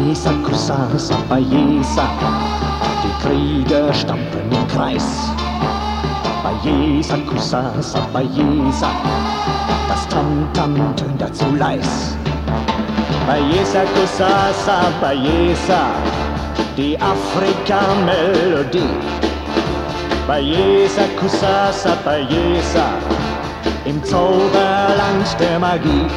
Bayesa, Kusasa, Bayesa, die Krieger stampfen im Kreis. Bayesa, Kusasa, Bayesa, das Tamtam tönt dazu leis. Bayesa, Kusasa, Bayesa, die Afrika-Melodie. Bayesa, Kusasa, Bayesa, im Zauberland der Magie.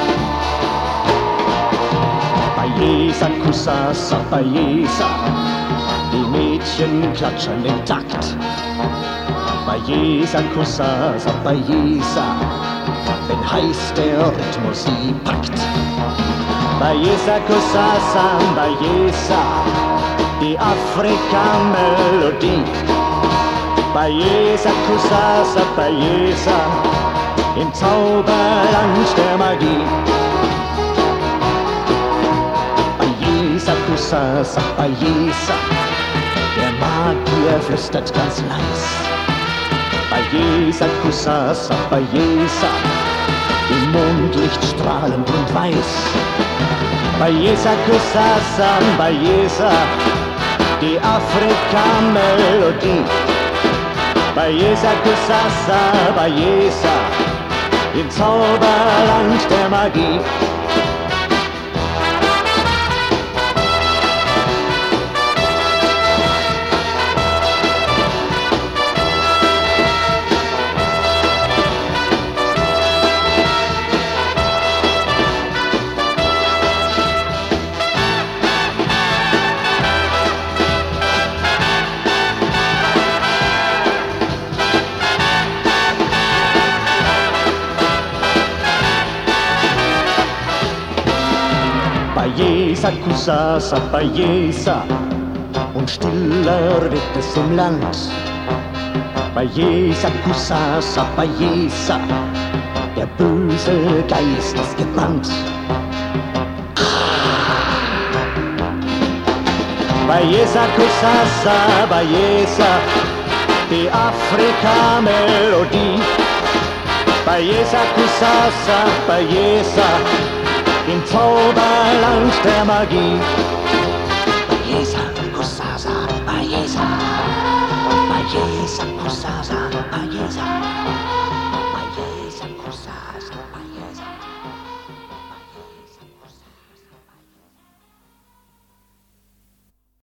Bayesa, Kusasa, Bayesa, die Mädchen klatschen im Takt. Bayesa, Kusasa, Bayesa, wenn heiß der Rhythmus sie packt. Bayesa, Kusasa, Bayesa, die Afrika-Melodie. Bayesa, Kusasa, Bayesa, im Zauberland der Magie. Bayesa, Kusasa, Bayesa, der Magier flüstert ganz leis. Bayesa, Kusasa, Bayesa, im Mondlicht strahlend und weiß. Bayesa, Kusasa, Bayesa, die Afrika-Melodie. Bayesa, Kusasa, Bayesa, im Zauberland der Magie. Bayesa, Kusasa, Bayesa, und stiller wird es im Land. Bayesa, Kusasa, Bayesa, der böse Geist ist gebannt. Bayesa, Kusasa, Bayesa, die Afrika-Melodie. Bayesa, Kusasa, Bayesa, im Zauberland der Magie. Bayesa, Kusasa, Bayesa, Bayesa, Kusasa, Bayesa.